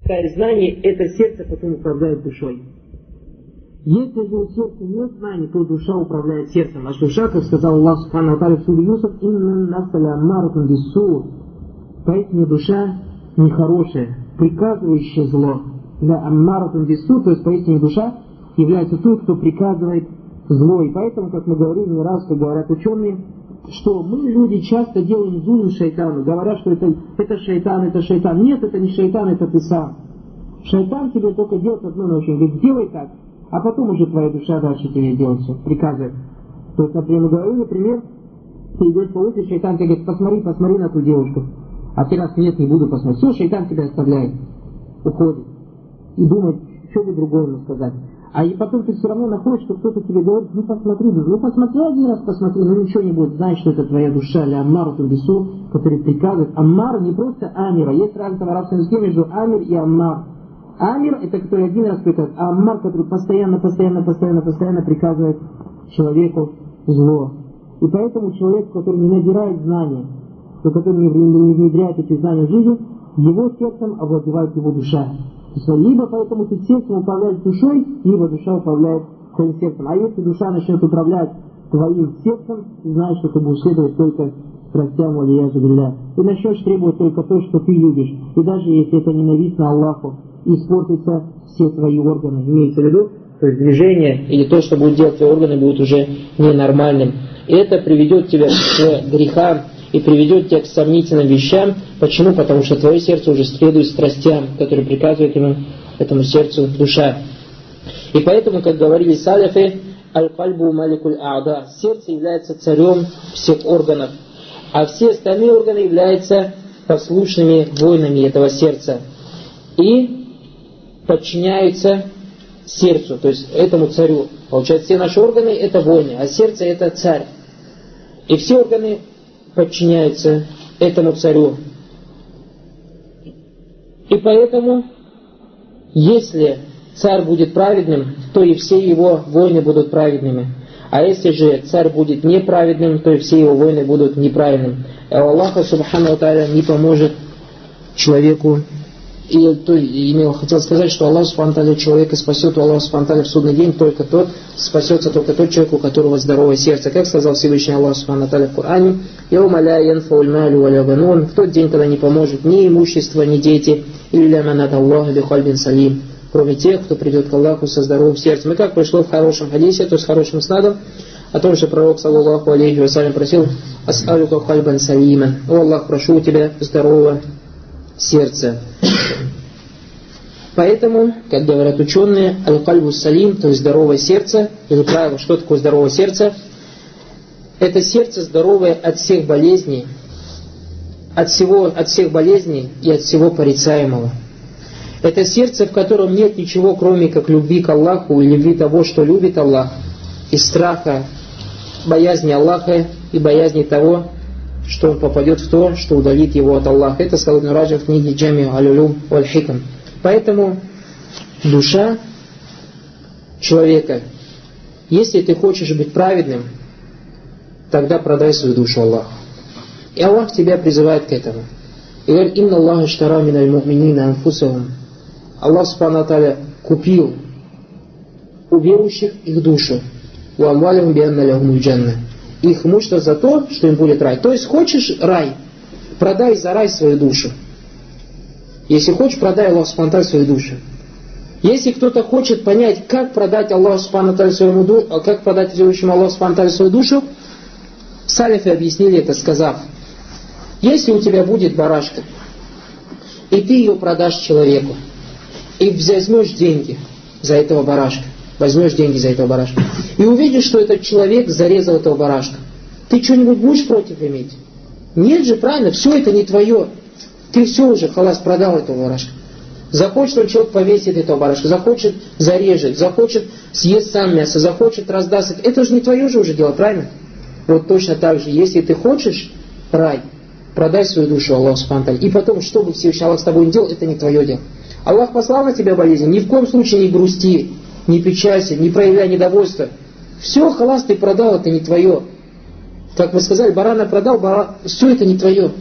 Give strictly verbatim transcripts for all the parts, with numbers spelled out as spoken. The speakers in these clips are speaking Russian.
знание, это сердце потом управляет душой. Если же у сердца нет знаний, то душа управляет сердцем. А душа, как сказал Аллах Субхану ва Тааля в суре Юсуф, «Инна нафса лааммаратун биссу». Поэтому душа нехорошая, приказывающая зло. Лааммаратун биссу, то есть поистине душа является той, кто приказывает зло. И поэтому, как мы говорили не раз, как говорят ученые, что мы, люди, часто делаем зулм шайтану, говорят, что это, это шайтан, это шайтан. Нет, это не шайтан, это ты сам. Шайтан тебе только делает одну ночь, он говорит, сделай так, а потом уже твоя душа дальше тебе делает все, приказывает. То есть, например, мы говорим, например, ты идешь по улице, шайтан тебе говорит, посмотри, посмотри на ту девушку. А ты раз нет, не буду посмотреть. Все, шайтан тебя оставляет, уходит. И думает, что бы другое ему сказать. А и потом ты все равно находишь, что кто-то тебе говорит, ну посмотри, ну посмотри один раз, посмотри, ну ничего не будет, знаешь, что это твоя душа, ля аммару тубису, который приказывает. Аммар не просто амира, есть разница в арабском языке между амир и аммар. Амир это который один раз приказывает, а аммар, который постоянно, постоянно, постоянно, постоянно приказывает человеку зло. И поэтому человек, который не набирает знания, который не внедряет эти знания в жизнь, его сердцем овладевает его душа. Либо поэтому ты сердцем управляешь душой, либо душа управляет твоим сердцем. А если душа начнет управлять твоим сердцем, знаешь, что ты будешь следовать только страстям, валияжу билля. Ты начнешь требовать только то, что ты любишь. И даже если это ненавистно Аллаху, испортятся все твои органы. Имеется в виду, то есть движение или то, что будут делать твои органы, будет уже ненормальным. И это приведет тебя к грехам и приведет тебя к сомнительным вещам. Почему? Потому что твое сердце уже следует страстям, которые приказывает ему, этому сердцу душа. И поэтому, как говорили саляфы, аль-кальбу маликуль а'да, сердце является царем всех органов, а все остальные органы являются послушными воинами этого сердца и подчиняются сердцу, то есть этому царю. Получается, все наши органы это воины, а сердце это царь. И все органы подчиняются этому царю. И поэтому, если царь будет праведным, то и все его воины будут праведными. А если же царь будет неправедным, то и все его воины будут неправедными. И Аллах Субхану ва Тааля не поможет человеку. И то, имел, хотел сказать, что Аллах Субхану ва Тааля человека спасет, у Аллаха Субхану ва Тааля в судный день только тот, спасется только тот человек, у которого здоровое сердце. Как сказал Всевышний Аллах Субхану ва Тааля в Коране, «Яума ля янфауль малю ва ля банун», в тот день, когда не поможет ни имущество, ни дети, илля ман ата Аллаха би кальбин салим, кроме тех, кто придет к Аллаху со здоровым сердцем. И как пришло в хорошем хадисе, то есть с хорошим снадом, о том, что пророк, саллаллаху алейхи вассалям, просил, «Ас'алюка кальбан салиман», «О Аллах, прошу у тебя здорового сердца». Поэтому, как говорят ученые, аль-кальбу салим, то есть здоровое сердце, или правило, что такое здоровое сердце? Это сердце здоровое от всех болезней, от, всего, от всех болезней и от всего порицаемого. Это сердце, в котором нет ничего, кроме как любви к Аллаху и любви того, что любит Аллах, и страха, боязни Аллаха и боязни того, что он попадет в то, что удалит его от Аллаха. Это сказал Ибн Раджаб в книге Джами'у аль-улум валь-хикам. Поэтому душа человека, если ты хочешь быть праведным, тогда продай свою душу Аллаху. И Аллах тебя призывает к этому. И говорит, «Инна Аллаха штара миналь му'минина анфусахум». Аллах Субхану ва Тааля купил у верующих их душу. «Ва амвалихум би анна лахумуль джанна». Их имущество за то, что им будет рай. То есть, хочешь рай, продай за рай свою душу. Если хочешь, продай Аллаху Субхану ва Тааля свою душу. Если кто-то хочет понять, как продать Аллаху Субхану ва Тааля свою душу, как продать верующему Аллаху Субхану ва Тааля свою душу, салифы объяснили это, сказав, если у тебя будет барашка, и ты ее продашь человеку, и возьмешь деньги за этого барашка, возьмешь деньги за этого барашка, и увидишь, что этот человек зарезал этого барашка, ты что-нибудь будешь против иметь? Нет же, правильно, все это не твое. Ты все уже, халас, продал этого барашка. Захочет он человек повесит этого барашка, захочет зарежет, захочет съест сам мясо, захочет раздаст. Это же не твое же уже дело, правильно? Вот точно так же, если ты хочешь рай, продай свою душу Аллаху Субхану ва Тааля. И потом, что бы Всевышний Аллах с тобой не делал, это не твое дело. Аллах послал на тебя болезнь, ни в коем случае не грусти, не печалься, не проявляй недовольства. Все, халас, ты продал, это не твое. Как мы сказали, барана продал, баран... все это не твое.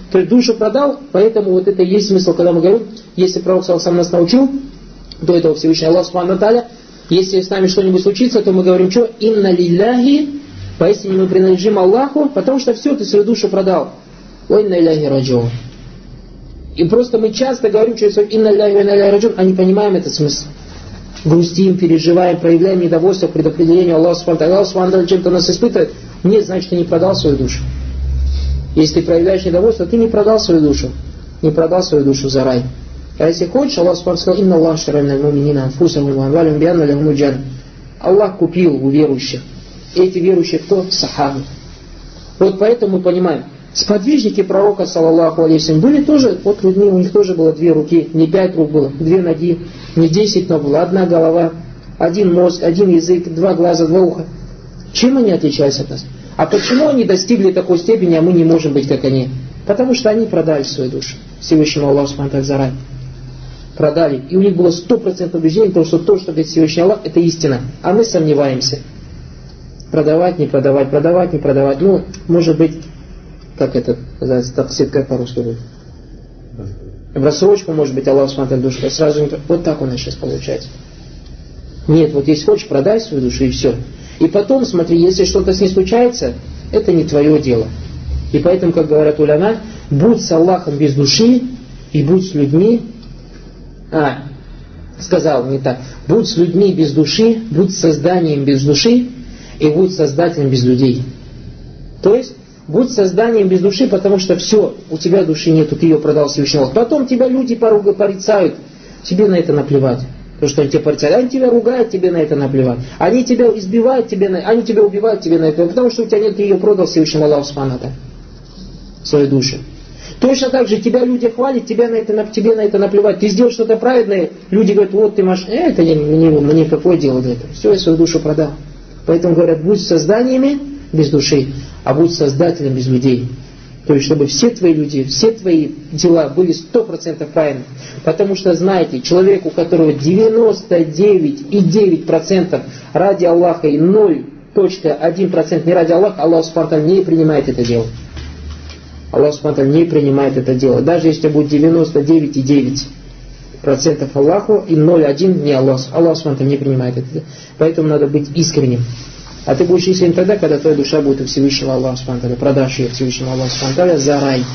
То есть душу продал, поэтому вот это и есть смысл, когда мы говорим, если пророк сам нас научил, до этого Всевышний Аллах Субхану ва Тааля, если с нами что-нибудь случится, то мы говорим, что «Инна лилляхи», поистине мы принадлежим Аллаху, потому что все, ты свою душу продал. «Ва инна иляйхи раджиун». И просто мы часто говорим через «Инна лилляхи ва инна иляйхи раджиун», а не понимаем этот смысл. Грустим, переживаем, проявляем недовольство к предопределению Аллаха Субхану ва Тааля. Аллах Субхану ва Тааля чем-то нас испытывает, нет, значит, ты не продал свою душу. Если ты проявляешь недовольство, ты не продал свою душу. Не продал свою душу за рай. А если хочешь, Аллах Субхану сказал, «Инна Аллах шарайна муминина анфусахум ва амвалихум бианна лахумуль джанна». Аллах купил у верующих. Эти верующие кто? Сахабы. Вот поэтому мы понимаем, сподвижники пророка, саллаллаху алейхи ва саллям, были тоже, вот людьми, у них тоже было две руки, не пять рук было, две ноги, не десять ног было, одна голова, один мозг, один язык, два глаза, два уха. Чем они отличаются от нас? А почему они достигли такой степени, а мы не можем быть как они? Потому что они продали свою душу Всевышнему Аллаху Субхану ва Тааля за рай. Продали. И у них было сто процентов убеждение, потому что то, что говорит Всевышний Аллах, это истина. А мы сомневаемся. Продавать, не продавать, продавать, не продавать. Ну, может быть, как это называется, таксит, как по-русски будет? В рассрочку, может быть, Аллах Субхану ва Тааля душу. Сразу не... Вот так у нас сейчас получается. Нет, вот если хочешь, продай свою душу и все. И потом, смотри, если что-то с ней случается, это не твое дело. И поэтому, как говорят уляма, будь с Аллахом без души и будь с людьми, а, сказал не так, будь с людьми без души, будь с созданием без души и будь создателем без людей. То есть, будь созданием без души, потому что все, у тебя души нету, ты ее продал Всевышний Аллах. Потом тебя люди порицают, тебе на это наплевать. То, что они тебя порицают, они тебя ругают, тебе на это наплевать. Они тебя избивают, тебе на... они тебя убивают, тебе на это, потому что у тебя нет, ты ее продал Всевышнему Аллаху Субхану ва Тааля, свою душу. Точно так же тебя люди хвалят, тебе на это, тебе на это наплевать. Ты сделал что-то праведное, люди говорят, вот ты маш... э, это не, мне, мне какое дело до этого. Все, я свою душу продал. Поэтому говорят, будь созданиями без души, а будь создателем без людей. То есть, чтобы все твои люди, все твои дела были сто процентов правильны. Потому что, знаете, человек, у которого девяносто девять и девять десятых процента ради Аллаха и ноль целых один десятый процент не ради Аллаха, Аллах Субхану ва Тааля не принимает это дело. Аллах Субхану ва Тааля не принимает это дело. Даже если будет девяносто девять и девять десятых процента Аллаху и ноль целых один десятый не Аллах. Аллах Субхану ва Тааля не принимает это дело. Поэтому надо быть искренним. А ты будешь искренним тогда, когда твоя душа будет у Всевышнего Аллаха Субхану ва Тааля. Продашь ее Всевышнему Аллаху Субхану ва Тааля за рай.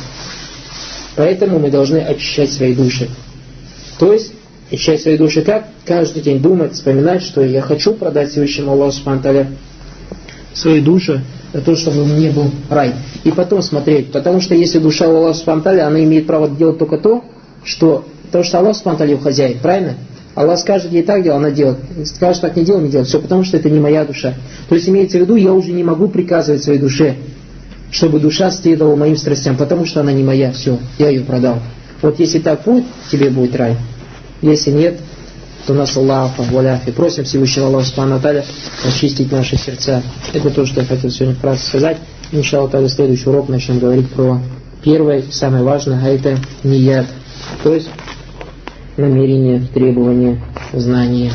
Поэтому мы должны очищать свои души. То есть, очищать свои души как? Каждый день думать, вспоминать, что я хочу продать Всевышнему Аллаху Субхану ва Тааля свою душу, для того, чтобы у меня был рай. И потом смотреть. Потому что если душа у Аллаха Субхану ва Тааля, она имеет право делать только то, что... Потому что Аллах Субхану ва Тааля его хозяин, правильно? Аллах скажет ей так делать, она делает. Скажет так не делай, не делай. Все, потому что это не моя душа. То есть имеется в виду, я уже не могу приказывать своей душе, чтобы душа следовала моим страстям, потому что она не моя. Все, я ее продал. Вот если так будет, тебе будет рай. Если нет, то нас Аллах валяф. И просим Всевышнего Аллаха Субхану ва Тааля очистить наши сердца. Это то, что я хотел сегодня вкратце сказать. Иншаллах, в следующий урок начнем говорить про первое, самое важное, а это ният. То есть намерение, требование, знание.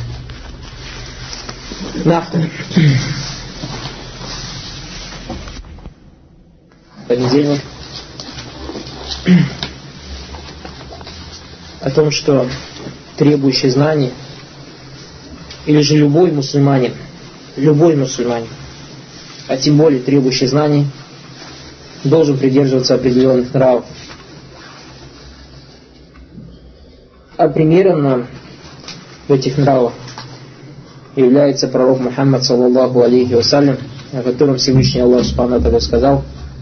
Да. Понедельник. О том, что требующий знаний, или же любой мусульманин, любой мусульманин, а тем более требующий знаний, должен придерживаться определенных нравов. А примером нам в этих нравах является пророк Мухаммад, саллаллаху алейхи вассалям, о котором Всевышний Аллах Субхану ва Тааля сказал: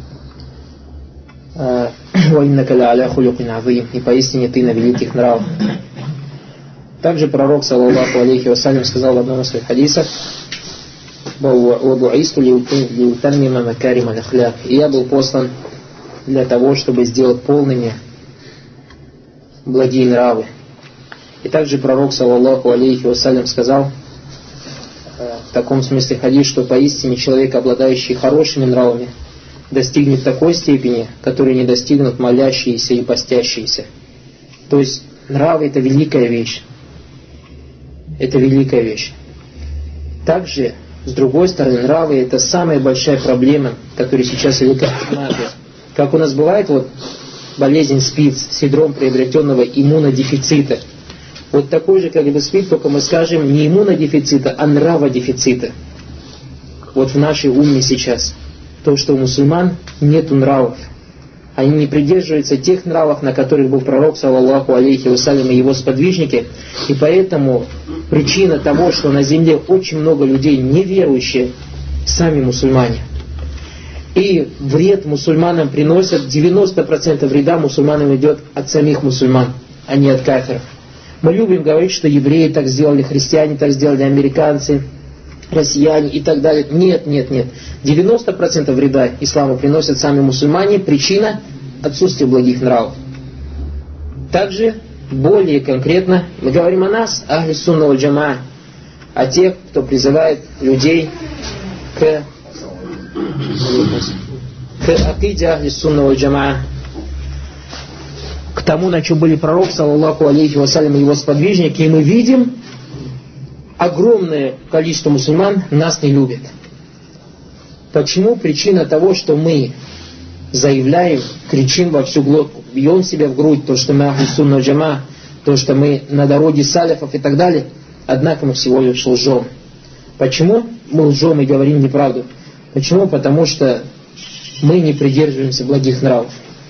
«Ваиннака ля аля хулюкин азим», и поистине ты на великих нравах. Также пророк, саллаллаху алейхи вассалям, сказал в одном из своих хадисов: «Вабуисту лиутаммима макарим аль-ахляк», и я был послан для того, чтобы сделать полными благие нравы. И также пророк, саллаллаху алейхи вассалям, сказал в таком смысле хадис, что поистине человек, обладающий хорошими нравами, достигнет такой степени, которой не достигнут молящиеся и постящиеся. То есть нравы — это великая вещь. Это великая вещь. Также, с другой стороны, нравы — это самая большая проблема, которая сейчас велика. Как у нас бывает, вот болезнь СПИД, синдром приобретенного иммунодефицита. Вот такой же, как бы СПИД, только мы скажем не иммунодефицита, а нраводефицита. Вот в нашей умме сейчас. То, что у мусульман нету нравов. Они не придерживаются тех нравов, на которых был пророк, саллаллаху алейхи вассалям, и его сподвижники. И поэтому причина того, что на земле очень много людей неверующие, сами мусульмане. И вред мусульманам приносят, девяносто процентов вреда мусульманам идет от самих мусульман, а не от кафиров. Мы любим говорить, что евреи так сделали, христиане так сделали, американцы, россияне и так далее. Нет, нет, нет. девяносто процентов вреда исламу приносят сами мусульмане. Причина – отсутствие благих нравов. Также, более конкретно, мы говорим о нас, ахли сунна валь джамаа, о тех, кто призывает людей к, к акиде ахли сунна валь джамаа, к тому, на чем были пророк, саллаллаху алейхи вассалям, и его сподвижники, и мы видим, огромное количество мусульман нас не любит. Почему? Причина того, что мы заявляем, кричим во всю глотку, бьем себя в грудь, то, что мы ахли сунна джама, то, что мы на дороге салифов и так далее, однако мы всего лишь лжем. Почему мы лжем и говорим неправду? Почему? Потому что мы не придерживаемся благих нравов.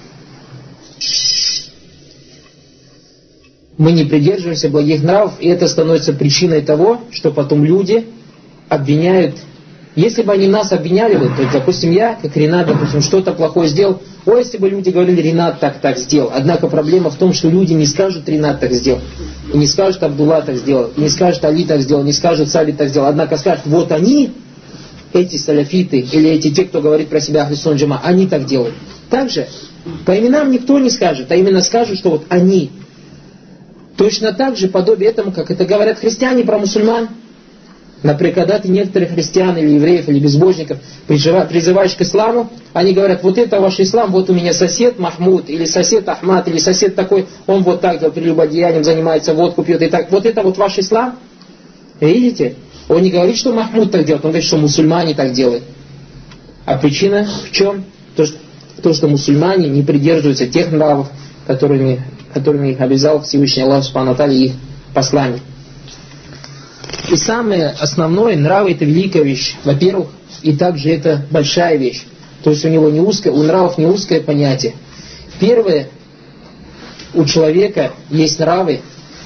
Мы не придерживаемся благих нравов, и это становится причиной того, что потом люди обвиняют. Если бы они нас обвиняли, то есть, допустим, я, как Ренат, допустим, что-то плохое сделал, ой, если бы люди говорили, Ренат так так сделал. Однако проблема в том, что люди не скажут, Ренат так сделал, и не скажут, Абдулла так сделал, и не скажут, Али так сделал, не скажут, Сабит так сделал. Однако скажут, вот они, эти саляфиты, или эти те, кто говорит про себя ахли сунна джама, они так делают. Также по именам никто не скажет, а именно скажут, что вот они. Точно так же, подобие этому, как это говорят христиане про мусульман. Например, когда ты некоторых христиан или евреев, или безбожников призываешь к исламу, они говорят, вот это ваш ислам, вот у меня сосед Махмуд, или сосед Ахмад, или сосед такой, он вот так делает, прелюбодеянием занимается, водку пьет и так. Вот это вот ваш ислам. Видите? Он не говорит, что Махмуд так делает, он говорит, что мусульмане так делают. А причина в чем? То, что, то, что мусульмане не придерживаются тех нравов, которыми, которыми их обязал Всевышний Аллах Субхану ва Тааля и их посланник. И самое основное, нравы это великая вещь, во-первых, и также это большая вещь. То есть у него не узкое, у нравов не узкое понятие. Первое, у человека есть нравы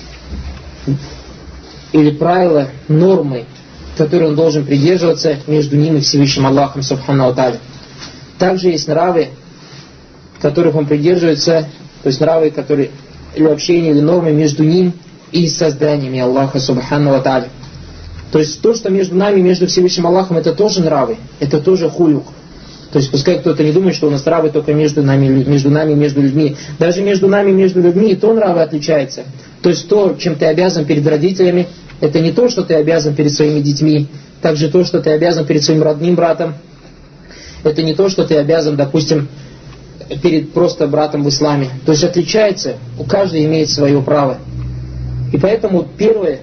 или правила, нормы, которые он должен придерживаться между ним и Всевышним Аллахом Субхану ва Тааля. Также есть нравы, которых он придерживается, то есть нравы, которые, или общение, или нормы между ним и созданиями Аллаха Субхану ва Тааля. То есть то, что между нами, между Всевышним Аллахом, это тоже нравы, это тоже хулюк. То есть пускай кто-то не думает, что у нас нравы только между нами, между нами, между людьми. Даже между нами, между людьми, и то нравы отличаются. То есть то, чем ты обязан перед родителями, это не то, что ты обязан перед своими детьми. Также то, что ты обязан перед своим родным братом, это не то, что ты обязан, допустим, перед просто братом в исламе. То есть отличается, у каждого имеет свое право. И поэтому первое,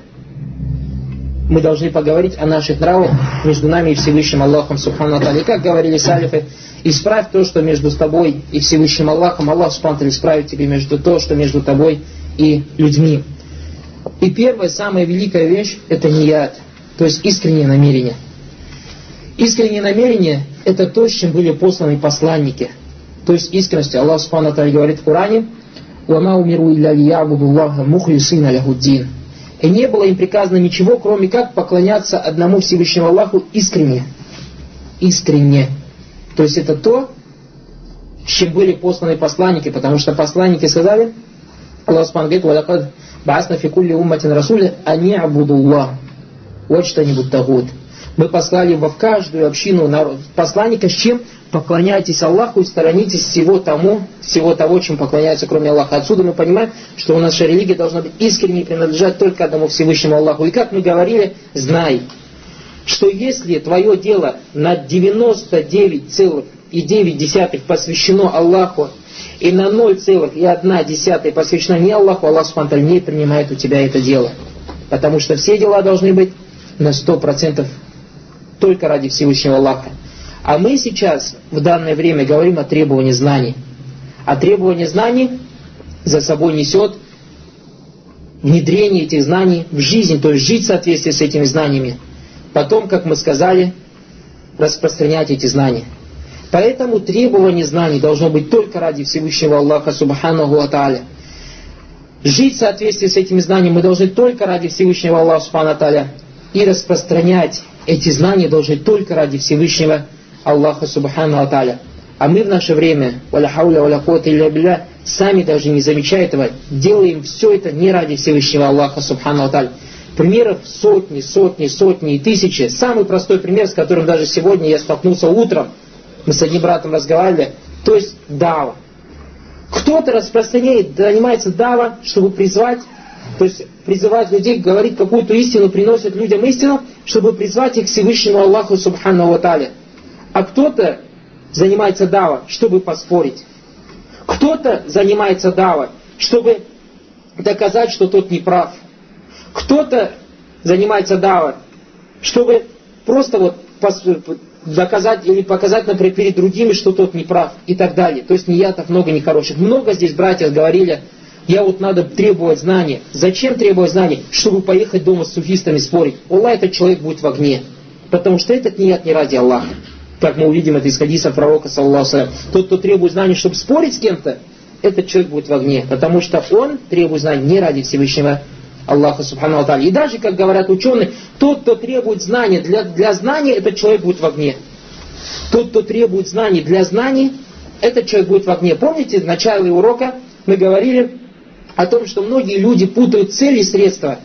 мы должны поговорить о наших нравах между нами и Всевышним Аллахом Субхану ва Тааля. И как говорили салифы, исправь то, что между тобой и Всевышним Аллахом, Аллах Субхану ва Тааля исправит тебе между то, что между тобой и людьми. И первая, самая великая вещь, это ният, то есть искреннее намерение. Искреннее намерение – это то, с чем были посланы посланники. То есть искренность. Аллах Субхану ва Тааля говорит в Коране, «Вама умиру илля лиябуду Аллаха мухлисина ляхуддин». И не было им приказано ничего, кроме как поклоняться одному Всевышнему Аллаху искренне. Искренне. То есть это то, с чем были посланы посланники, потому что посланники сказали, Аллах Субхану говорит, «Валакад баасна фи кулли умматин расуля ани абудуллах». Вот что-нибудь тагут. Мы послали во в каждую общину народ, посланника с чем? Поклоняйтесь Аллаху и сторонитесь всего тому, всего того, чем поклоняются, кроме Аллаха. Отсюда мы понимаем, что у наша религия должна быть искренней и принадлежать только одному Всевышнему Аллаху. И как мы говорили, знай, что если твое дело на девяносто девять целых девять десятых посвящено Аллаху, и на ноль целых одна десятая посвящено не Аллаху, Аллах Субхану ва Тааля не принимает у тебя это дело. Потому что все дела должны быть на сто процентов только ради Всевышнего Аллаха. А мы сейчас в данное время говорим о требовании знаний. А требование знаний за собой несет внедрение этих знаний в жизнь, то есть жить в соответствии с этими знаниями. Потом, как мы сказали, распространять эти знания. Поэтому требование знаний должно быть только ради Всевышнего Аллаха Субханаху ва Тааля. Жить в соответствии с этими знаниями мы должны только ради Всевышнего Аллаха Субханаху ва Тааля. И распространять эти знания должны только ради Всевышнего Аллаха Субханаху ва Тааля. А мы в наше время, валя хауля валя куввата илля билля, сами даже не замечая этого, делаем все это не ради Всевышнего Аллаха Субханаху ва Тааля. Примеров сотни, сотни, сотни и тысячи. Самый простой пример, с которым даже сегодня я столкнулся утром, мы с одним братом разговаривали, то есть дава. Кто-то распространяет, занимается дава, чтобы призвать, то есть призывать людей, говорить какую-то истину, приносит людям истину, чтобы призвать их к Всевышнему Аллаху Субханаху ва Тааля. А кто-то занимается дава, чтобы поспорить. Кто-то занимается дава, чтобы доказать, что тот не прав. Кто-то занимается дава, чтобы просто вот доказать или показать, например, перед другими, что тот не прав и так далее. То есть ниятов много нехороших. Много здесь братья говорили, я вот надо требовать знания. Зачем требовать знаний? Чтобы поехать дома с суфистами спорить. Аллах, этот человек будет в огне. Потому что этот ният не ради Аллаха. Как мы увидим это из хадиса пророка, саллаллаху алейхи ва саллям. Тот, кто требует знаний, чтобы спорить с кем-то, этот человек будет в огне. Потому что он требует знаний не ради Всевышнего Аллаха Субхану ва Тааля. И даже, как говорят ученые, тот, кто требует знания для, для знаний, этот человек будет в огне. Тот, кто требует знаний для знаний, этот человек будет в огне. Помните, в начале урока мы говорили о том, что многие люди путают цели и средства.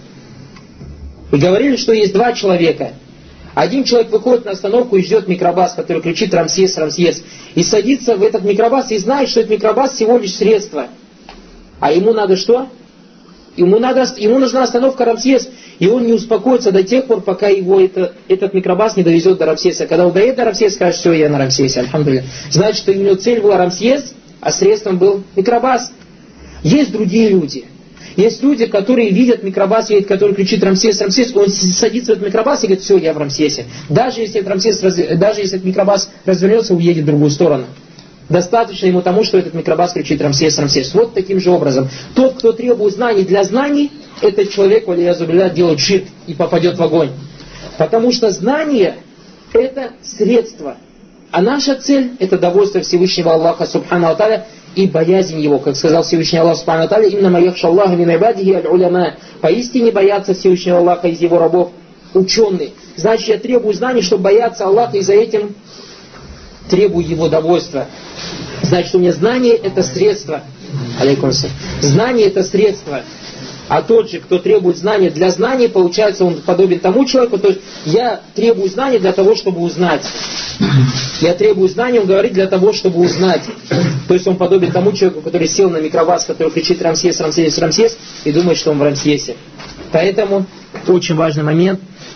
И говорили, что есть два человека. Один человек выходит на остановку и ждет микробас, который кричит «Рамсес, Рамсес». И садится в этот микробас и знает, что этот микробас всего лишь средство. А ему надо что? Ему, надо, ему нужна остановка Рамсес. И он не успокоится до тех пор, пока его это, этот микробас не довезет до Рамсеса. Когда он доедет до Рамсеса, скажет, все, я на Рамсесе, альхамдулилля. Значит, что у него цель была Рамсес, а средством был микробас. Есть другие люди. Есть люди, которые видят микробас, видят, который кричит «Рамсес, Рамсес», он садится в этот микробас и говорит, все, я в Рамсесе. Даже если этот, Рамсес, даже если этот микробас развернется, уедет в другую сторону. Достаточно ему тому, что этот микробас кричит «Рамсес, Рамсес». Вот таким же образом. Тот, кто требует знаний для знаний, этот человек, валиязу билля, делает ширк и попадет в огонь. Потому что знание – это средство. А наша цель – это довольство Всевышнего Аллаха Субхану ва Тааля и боязнь Его. Как сказал Всевышний Аллах Субхану ва Тааля, «Иннама яхша Аллаха мин ибадихи аль-уляма». Поистине боятся Всевышнего Аллаха из Его рабов ученые. Значит, я требую знаний, чтобы бояться Аллаха, и за этим требую Его довольства. Значит, у меня знание – это средство. Алейкум ассалям. Знание – это средство. А тот же, кто требует знания для знаний, получается, он подобен тому человеку, то есть я требую знаний для того, чтобы узнать. Я требую знаний, он говорит, для того, чтобы узнать. То есть он подобен тому человеку, который сел на микроваз, который кричит «Рамсес, Рамсес, Рамсес» и думает, что он в Рамсесе. Поэтому очень важный момент,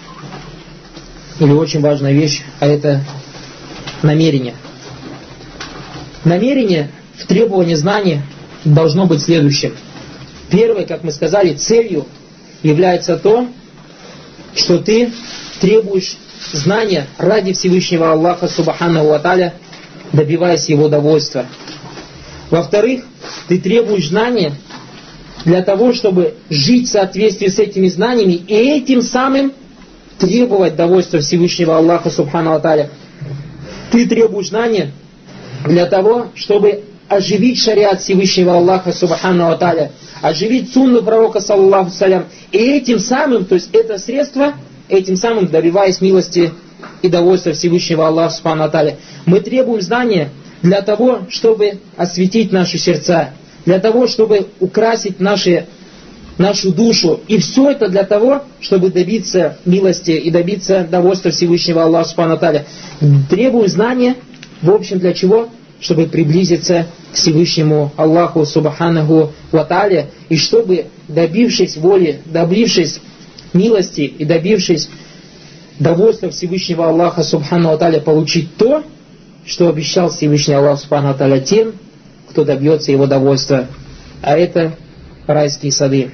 или очень важная вещь, а это намерение. Намерение в требовании знаний должно быть следующим. Первое, как мы сказали, целью является то, что ты требуешь знания ради Всевышнего Аллаха Субханаху ва Тааля, добиваясь Его довольства. Во-вторых, ты требуешь знания для того, чтобы жить в соответствии с этими знаниями и этим самым требовать довольства Всевышнего Аллаха Субханаху ва Тааля. Ты требуешь знания для того, чтобы оживить шариат Всевышнего Аллаха Субханаху ва Тааля, оживить сунну пророка, саллаллаху салям, и этим самым, то есть это средство, этим самым добиваясь милости и довольства Всевышнего Аллаха Субханаху ва Тааля. Мы требуем знания для того, чтобы осветить наши сердца, для того, чтобы украсить наши, нашу душу. И все это для того, чтобы добиться милости и добиться довольства Всевышнего Аллаха Субханаху ва Тааля. Требуем знания, в общем, для чего? Чтобы приблизиться к Всевышнему Аллаху Субханаху ва Тааля, и чтобы, добившись воли, добившись милости и добившись довольства Всевышнего Аллаха Субханаху ва Тааля, получить то, что обещал Всевышний Аллах Субханаху ва Тааля тем, кто добьется его довольства. А это райские сады.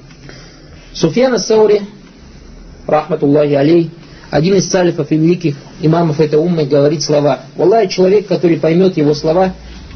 Суфьян ас-Саури, рахматуллахи алей, один из салифов и великих имамов этой уммы, говорит слова. Валлахи, человек, который поймет его слова,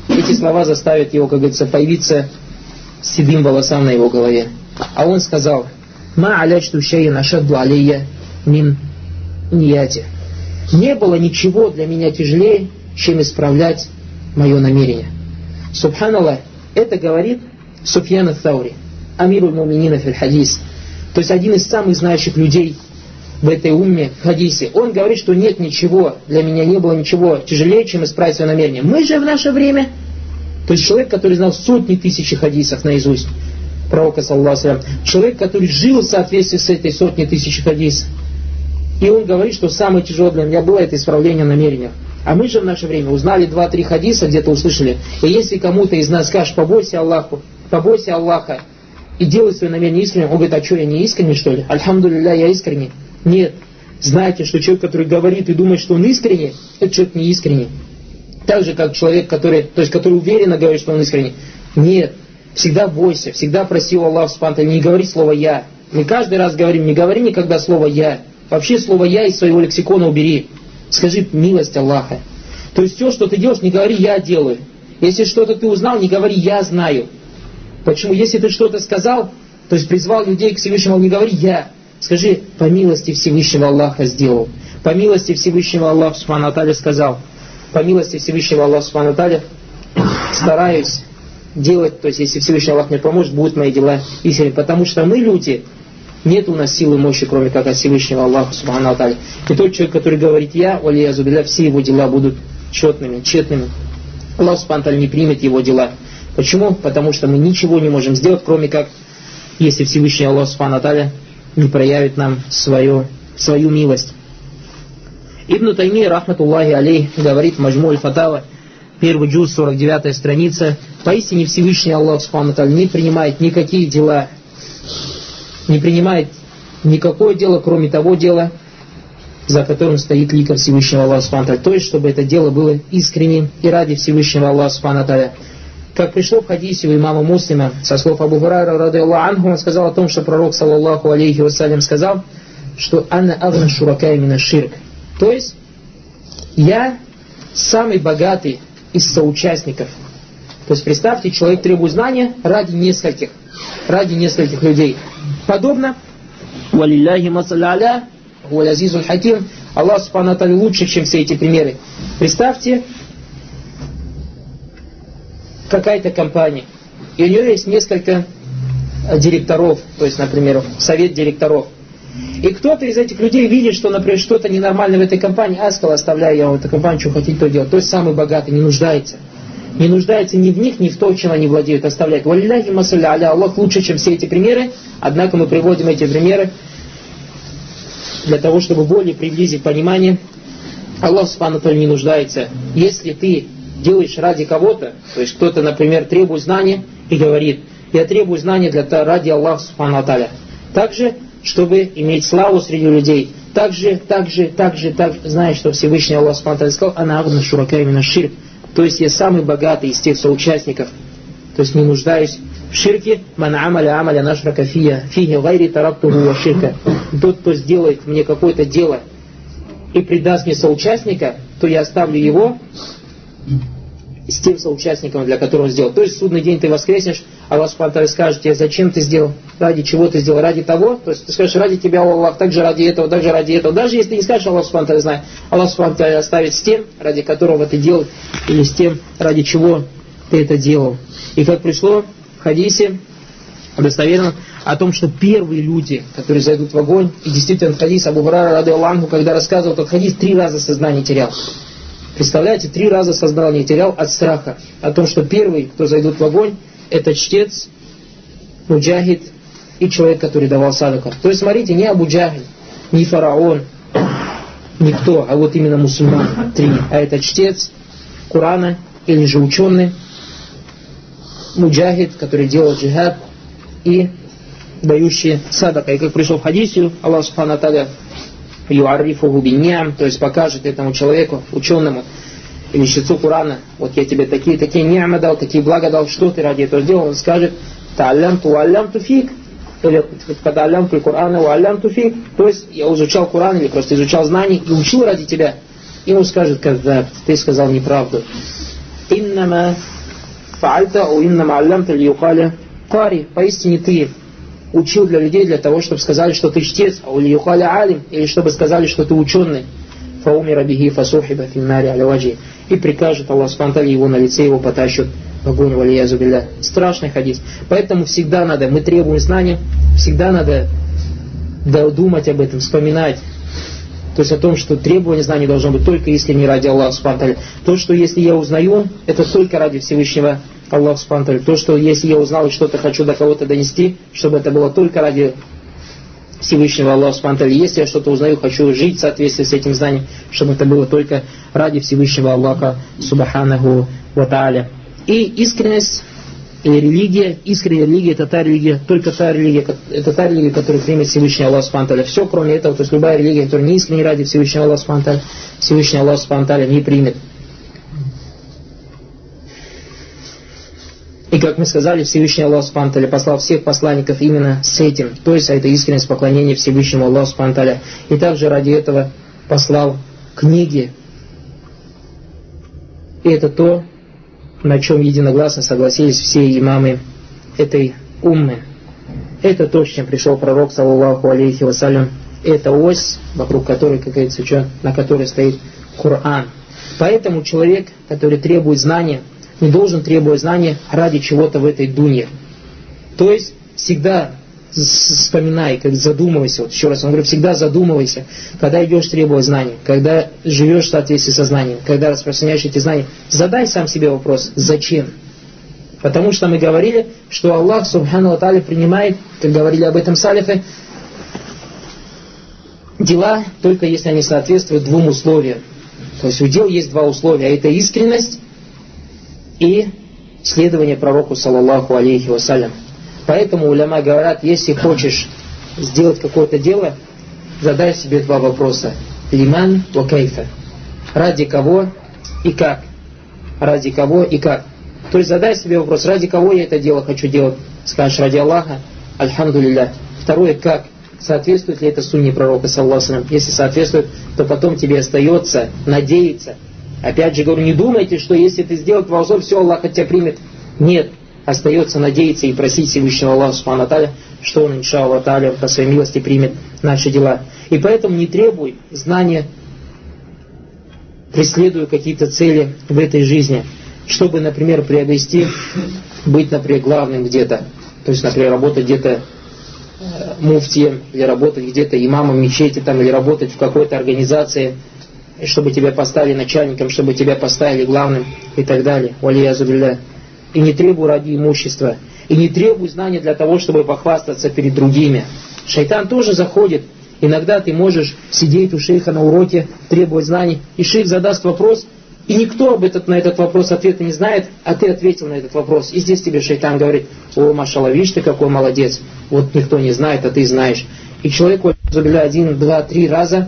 эти слова заставят его, как говорится, появиться седым волосам на его голове. А он сказал: «Ма алячту шайян ашадду алейя мин нияти». Не было ничего для меня тяжелее, чем исправлять мое намерение. Субханаллах, это говорит Суфьян ат-Таури, амируль муминина фил хадис, то есть один из самых знающих людей в этой умме, в хадисе. Он говорит, что нет ничего, для меня не было ничего тяжелее, чем исправить свое намерение. Мы же в наше время, то есть человек, который знал сотни тысяч хадисов наизусть, пророка, саллаллаху алейхи ва саллям, человек, который жил в соответствии с этой сотней тысяч хадисов, и он говорит, что самое тяжелое для меня было это исправление намерения. А мы же в наше время узнали два-три хадиса, где-то услышали. И если кому-то из нас скажешь: побойся Аллаху, побойся Аллаха и делай свое намерение искренне, он говорит: а что, я не искренний, что ли? Альхамдулилля, я искренний. Нет. Знайте, что человек, который говорит и думает, что он искренний, это человек не искренний. Так же, как человек, который, то есть, который уверенно говорит, что он искренний. Нет. Всегда бойся, всегда проси у Аллаха субхану ва тааля, не говори слово «я». Мы каждый раз говорим: не говори никогда слово «я». Вообще слово «я» из своего лексикона убери. Скажи милость Аллаха. То есть все, что ты делаешь, не говори «я делаю». Если что-то ты узнал, не говори «я знаю». Почему? Если ты что-то сказал, то есть призвал людей к Всевышнему, не говори «я». Скажи: по милости Всевышнего Аллаха сделал. По милости Всевышнего Аллаха субхану ва тааля сказал. По милости Всевышнего Аллаха субхану ва тааля стараюсь делать, то есть если Всевышний Аллах мне поможет, будут мои дела истинными. Потому что мы люди, нет у нас силы и мощи, кроме как от Всевышнего Аллаха субхану ва тааля. И тот человек, который говорит «я», валиязу билля, все его дела будут четными, тщетными. Аллах субхану ва тааля не примет его дела. Почему? Потому что мы ничего не можем сделать, кроме как если Всевышний Аллах субхану ва тааля не проявит нам свою, свою милость. Ибн Таймия, рахматуллахи алейх, говорит в Маджму аль-Фатава, первый джуз, сорок девятая страница: поистине Всевышний Аллах субхану ва тааля не принимает никакие дела, не принимает никакое дело, кроме того дела, за которым стоит ликом Всевышнего Аллаха субхану ва тааля. То есть, чтобы это дело было искренним и ради Всевышнего Аллаха субхану ва тааля. Как пришло в хадисе у имама Муслима, со слов Абу Хурайра радийаллаху анху, он сказал о том, что пророк, саллаллаху алейхи вассалям, сказал, что «Анна агна шуракай мина ширк». То есть, я самый богатый из соучастников. То есть, представьте, человек требует знания ради нескольких, ради нескольких людей. Подобно, «Валилляхи масалля, валь азизуль хаким», Аллах субхану ва тааля лучше, чем все эти примеры. Представьте, какая-то компания, и у нее есть несколько директоров, то есть, например, совет директоров. И кто-то из этих людей видит, что, например, что-то ненормально в этой компании, а сказал: оставляю я в эту компанию, что хотите, то делать. То есть самый богатый, не нуждается. Не нуждается ни в них, ни в том, чем они владеют, оставляет. Валилляхи масалля аля, Аллах лучше, чем все эти примеры, однако мы приводим эти примеры для того, чтобы более приблизить понимание. Аллах субхану ва тааля не нуждается. Если ты делаешь ради кого-то, то есть кто-то, например, требует знания и говорит: я требую знания для, ради Аллаха субхану ва тааля. Также, чтобы иметь славу среди людей. Также, также, также, так, знаешь, что Всевышний Аллах субхану ва тааля сказал: «Ана агна шуракай мина ширк». То есть я самый богатый из тех соучастников. То есть не нуждаюсь в ширке. «Ман амаля амаля нашрака фия, фиги гайри тарактуху ва ширка». Тот, кто сделает мне какое-то дело и придаст мне соучастника, то я оставлю его с тем соучастником, для которого он сделал. То есть в судный день ты воскреснешь, Аллах субхану ва тааля скажет тебе: зачем ты сделал, ради чего ты сделал, ради того, то есть ты скажешь: ради тебя, о Аллах, также ради этого, также ради этого. Даже если ты не скажешь Аллах субхану ва тааля, знай, Аллах субхану ва тааля оставит с тем, ради которого ты делал, или с тем, ради чего ты это делал. И как пришло в хадисе достоверно о том, что первые люди, которые зайдут в огонь, и действительно хадис Абу Хурайра радийаллаху анху, когда рассказывал этот хадис, три раза сознание терял. Представляете, три раза сознание терял от страха о том, что первый, кто зайдут в огонь, это чтец, муджахид и человек, который давал садака. То есть, смотрите, не Абу Джахиль, не фараон, никто, а вот именно мусульман, три. А это чтец Корана, или же ученый, муджахид, который делал джихад, и дающий садака. И как пришло в хадисе, Аллах субхану ва тааля юаррифуху бинниам, то есть покажет этому человеку, ученому или чтецу Корана: вот я тебе такие такие ни'ма дал, такие блага дал, что ты ради этого сделал? Он скажет: та'аллямту ва аллямту фик, или та'аллямту Корана ва аллямту фик, то есть я изучал Коран или просто изучал знания и учил ради тебя. И он скажет: каздаб, ты сказал неправду. «Иннама фаальта, у иннама аллямта льюкаля кари». Поистине ты учил для людей для того, чтобы сказали, что ты чтец, а у льюкаля алим, или чтобы сказали, что ты ученый. «Фаумира бихи фасухиба финнари аля ваджи». И прикажет Аллах субхану ва тааля, его на лице его потащат в огонь, валиязу билля. Страшный хадис. Поэтому всегда надо, мы требуем знания, всегда надо думать об этом, вспоминать. То есть о том, что требование знаний должно быть только если не ради Аллаха субхану ва тааля. То, что если я узнаю, это только ради Всевышнего Аллаха субхану ва тааля. То, что если я узнал и что-то хочу до кого-то донести, чтобы это было только ради Всевышнего Аллаха субхану ва тааля. Если я что-то узнаю, хочу жить в соответствии с этим знанием, чтобы это было только ради Всевышнего Аллаха субханаху ва тааля. И искренность и религия, искренняя религия, это та религия, только та религия, это та религия, которую примет Всевышний Аллах субхану ва тааля. Все, кроме этого, то есть любая религия, которая не искренне ради Всевышнего Аллаха субхану ва тааля, Всевышний Аллах субхану ва тааля не примет. И как мы сказали, Всевышний Аллах субхану ва тааля послал всех посланников именно с этим, то есть это искренность поклонения Всевышнему Аллаху субхану ва тааля. И также ради этого послал книги. И это то, на чем единогласно согласились все имамы этой уммы. Это то, с чем пришел пророк, саллаллаху алейхи вассалям. Это ось, вокруг которой, как говорится, что, на которой стоит Коран. Поэтому человек, который требует знания, не должен требовать знания ради чего-то в этой дунье. То есть всегда вспоминай, как задумывайся, вот еще раз, он говорит, всегда задумывайся, когда идешь требовать знаний, когда живешь в соответствии со знанием, когда распространяешь эти знания, задай сам себе вопрос, зачем? Потому что мы говорили, что Аллах субхану ва тааля принимает, как говорили об этом салифы, дела только если они соответствуют двум условиям. То есть у дел есть два условия, а это искренность и следование пророку, саллаллаху алейхи вассалям. Поэтому уляма говорят, если хочешь сделать какое-то дело, задай себе два вопроса. Лиман ва кайфа. Ради кого и как? Ради кого и как? То есть задай себе вопрос, ради кого я это дело хочу делать? Скажешь, ради Аллаха, альхамдулилля. Второе, как? Соответствует ли это сунне пророка, саллаллаху алейхи ва саллям? Если соответствует, то потом тебе остается надеяться. Опять же говорю, не думайте, что если ты сделал два условия, все, Аллах от тебя примет. Нет. Остается надеяться и просить Всевышнего Аллаха субхану ва тааля, что Он, иншаллаху тааля, по своей милости примет наши дела. И поэтому не требуй знания, преследуя какие-то цели в этой жизни, чтобы, например, приобрести, быть, например, главным где-то. То есть, например, работать где-то муфтием, или работать где-то имамом мечети, там, или работать в какой-то организации, чтобы тебя поставили начальником, чтобы тебя поставили главным и так далее. Валиязу билля. И не требуй ради имущества. И не требуй знания для того, чтобы похвастаться перед другими. Шайтан тоже заходит. Иногда ты можешь сидеть у шейха на уроке, требовать знаний, и шейх задаст вопрос, и никто об этот, на этот вопрос ответа не знает, а ты ответил на этот вопрос. И здесь тебе шайтан говорит, о, машалла, видишь ты какой молодец. Вот никто не знает, а ты знаешь. И человек один, два, три раза,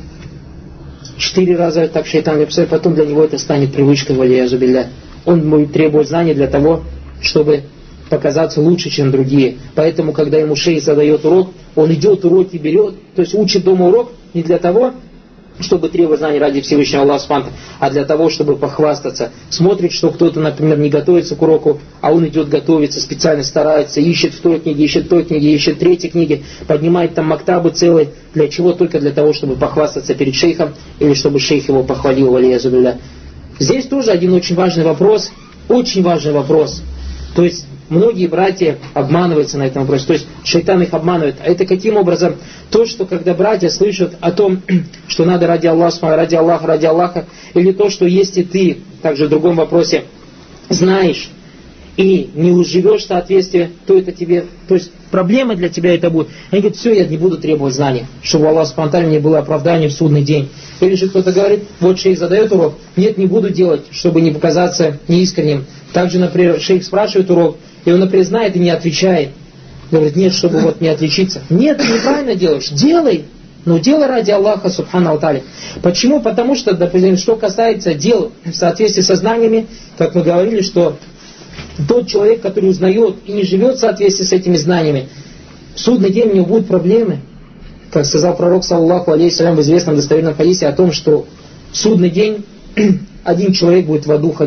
четыре раза так шайтан написал, потом для него это станет привычкой, валиязу билля. Он будет требовать знаний для того, чтобы показаться лучше, чем другие. Поэтому, когда ему шейх задает урок, он идет, уроки берет, то есть учит дома урок не для того, чтобы требовать знаний ради Всевышнего Аллаха субхану ва тааля, а для того, чтобы похвастаться. Смотрит, что кто-то, например, не готовится к уроку, а он идет готовиться, специально старается, ищет в той книге, ищет в той книге, ищет в третьей книге, поднимает там мактабы целые. Для чего? Только для того, чтобы похвастаться перед шейхом, или чтобы шейх его похвалил, валиязу билля. Здесь тоже один очень важный вопрос, очень важный вопрос. То есть многие братья обманываются на этом вопросе, то есть шайтан их обманывает. А это каким образом? То, что когда братья слышат о том, что надо ради Аллаха, ради Аллаха, ради Аллаха, или то, что если ты, также в другом вопросе, знаешь и не живешь в соответствии, то это тебе, то есть проблема для тебя это будет. Они говорят, все, я не буду требовать знаний, чтобы у Аллаха субхану ва тааля не было оправдания в судный день. Или же кто-то говорит, вот шейх задает урок, нет, не буду делать, чтобы не показаться неискренним. Также, например, шейх спрашивает урок, и он, например, знает и не отвечает. Говорит, нет, чтобы вот не отличиться. Нет, ты неправильно делаешь, делай. Но делай ради Аллаха субхану ва тааля. Почему? Потому что, допустим, что касается дел в соответствии со знаниями, как мы говорили, что тот человек, который узнает и не живет в соответствии с этими знаниями, в судный день у него будут проблемы. Как сказал пророк, саллаллаху алейхи ва саллям, в известном достоверном хадисе о том, что в судный день один человек будет в аду ходить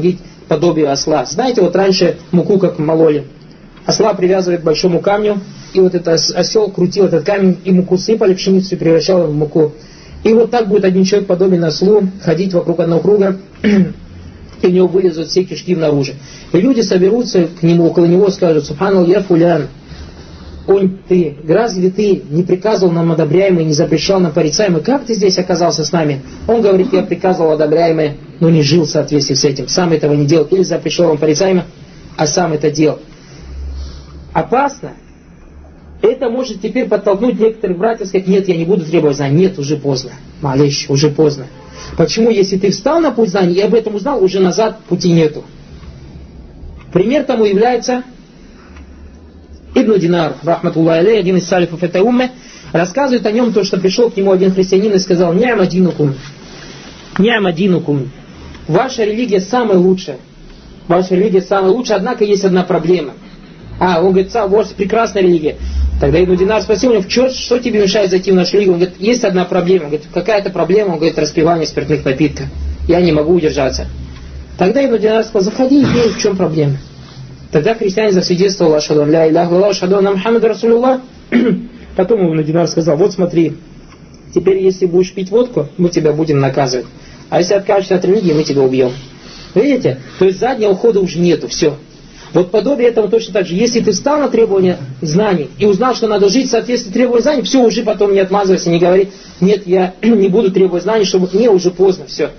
подобие осла. Знаете, вот раньше муку как мололи. Осла привязывают к большому камню, и вот этот осел крутил этот камень, и муку сыпали, пшеницу и превращал в муку. И вот так будет один человек, подобен ослу, ходить вокруг одного круга, и у него вылезут все кишки наружу. И люди соберутся к нему, около него, скажут: «Субханаллах, я фулян, ой, ты, разве ты не приказывал нам одобряемое, не запрещал нам порицаемое? Как ты здесь оказался с нами?» Он говорит: «Я приказывал одобряемое, но не жил в соответствии с этим, сам этого не делал, или запрещал вам порицаемое, а сам это делал». Опасно. Это может теперь подтолкнуть некоторых братьев сказать: «Нет, я не буду требовать знаний». Нет, уже поздно. Малейш, уже поздно. Почему? Если ты встал на путь знаний и об этом узнал, уже назад пути нету. Пример тому является Ибн Динар, рахматуллахи алейхи, один из салифов этой уммы, рассказывает о нем то, что пришел к нему один христианин и сказал: «Ни'ма динукум, ни'ма динукум, ваша религия самая лучшая, ваша религия самая лучшая, однако есть одна проблема». А, он говорит: у вас прекрасная религия. Тогда Ибн Динар спросил у него: что, что тебе мешает зайти в нашу религию? Он говорит: есть одна проблема. Он говорит: какая-то проблема? Он говорит: распивание спиртных напитков. Я не могу удержаться. Тогда Ибн Динар сказал: заходи и пей, в чем проблема? Тогда христианин засвидетельствовал: ашхаду ан ля иляха илlalлах, ашхаду анна Мухаммада расулюллах. Потом Ибн Динар сказал: вот смотри, теперь если будешь пить водку, мы тебя будем наказывать. А если откажешься от религии, мы тебя убьем. Видите? То есть заднего хода уже нету, все. Вот подобие этому точно так же. Если ты встал на требования знаний и узнал, что надо жить в соответствии с требованием знаний, все, уже потом не отмазывайся, не говори: нет, я не буду требовать знаний, чтобы мне уже поздно, все.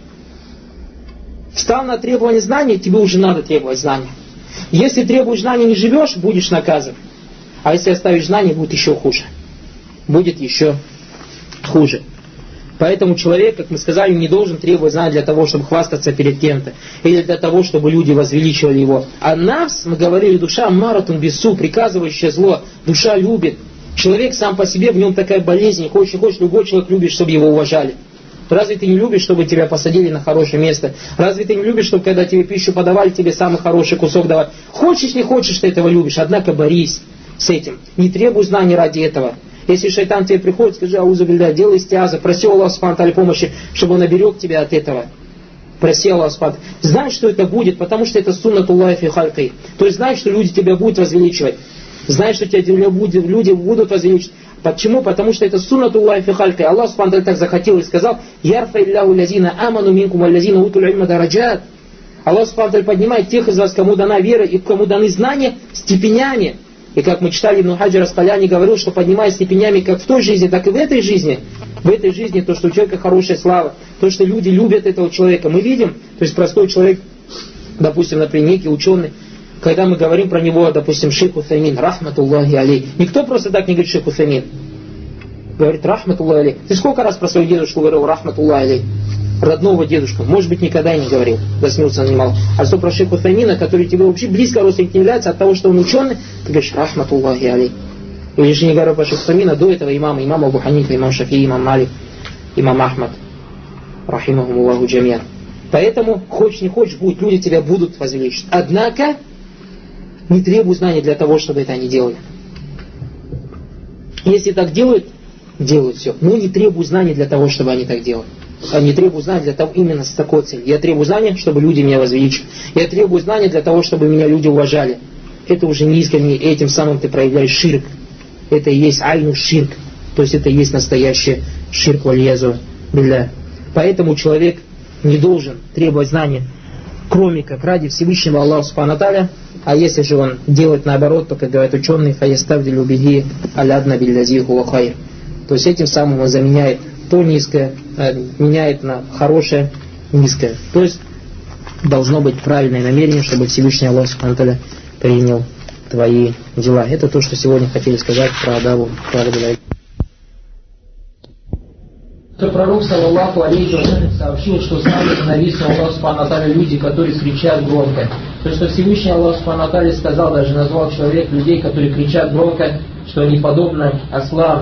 Встал на требования знаний, тебе уже надо требовать знаний. Если требуешь знаний, не живешь, будешь наказан. А если оставишь знания, будет еще хуже. Будет еще хуже. Поэтому человек, как мы сказали, не должен требовать знаний для того, чтобы хвастаться перед кем-то, или для того, чтобы люди возвеличивали его. А нас, мы говорили, душа маратун бису, приказывающая зло, душа любит. Человек сам по себе, в нем такая болезнь, не хочешь, не хочешь, любой человек любит, чтобы его уважали. Разве ты не любишь, чтобы тебя посадили на хорошее место? Разве ты не любишь, чтобы когда тебе пищу подавали, тебе самый хороший кусок давали? Хочешь, не хочешь, ты этого любишь, однако борись с этим. Не требуй знаний ради этого. Если шайтан тебе приходит, скажи: аузу билля, делай истиаза, проси Аллаха субхану ва тааля помощи, чтобы он оберег тебя от этого. Проси Аллаха субхану. Знай, что это будет, потому что это суннатуллахи фи хальки. То есть знай, что люди тебя будут возвеличивать. Знай, что тебя люди будут возвеличивать. Почему? Потому что это суннатуллахи фи хальки. Аллах субхану ва тааля так захотел и сказал: ярфа илляху лазина аману минкум валлазина утул ильма дараджат. Аллах субхану ва тааля поднимает тех из вас, кому дана вера и кому даны знания, степенями. И как мы читали, Ибн Хаджар Аскаляни говорил, что поднимает степенями как в той жизни, так и в этой жизни. В этой жизни то, что у человека хорошая слава, то, что люди любят этого человека. Мы видим, то есть простой человек, допустим, например, некий ученый, когда мы говорим про него, допустим, Шейх Утаймин, рахматуллахи алей. Никто просто так не говорит Шейх Утаймин. Говорит рахматуллахи алей. Ты сколько раз про свою дедушку говорил рахматуллахи алей? Родного дедушку, может быть, никогда и не говорил, досмился немало. А что про Шейха Утаймина, который тебе вообще близко родственник не является, от того, что он ученый, ты говоришь рахматуллахи алей. Или же не говорю про Шейха Утаймина, до этого имама, имам Абу Ханифа, имам Шафии, имам Малик, имам Ахмад, рахимахумуллаху джамиа. Поэтому, хочешь не хочешь, будет, люди тебя будут возвеличивать. Однако, не требуй знаний для того, чтобы это они делали. Если так делают, делают все. Но не требуй знаний для того, чтобы они так делали. Я не требую знаний для того, именно с такой целью. Я требую знаний, чтобы люди меня возвеличили. Я требую знаний для того, чтобы меня люди уважали. Это уже не искренне, этим самым ты проявляешь ширк. Это и есть айну ширк. То есть это и есть настоящий ширк вальязу билля. Поэтому человек не должен требовать знаний, кроме как ради Всевышнего Аллаха субхану ва тааля. А если же он делает наоборот, то, как говорят ученые, фаяставдилю биги алядна биллязи хуа хайр. То есть этим самым он заменяет то низкое, меняет на хорошее низкое. То есть должно быть правильное намерение, чтобы Всевышний Аллах субхану ва тааля принял твои дела. Это то, что сегодня хотели сказать про адабу. Пророк, саллаллаху алейхи ва саллям, сообщил, что самые ненавистные Аллаху субхану ва тааля люди, которые кричат громко. То, что Всевышний Аллах субхану ва тааля сказал, даже назвал человек людей, которые кричат громко, что они подобны ослам.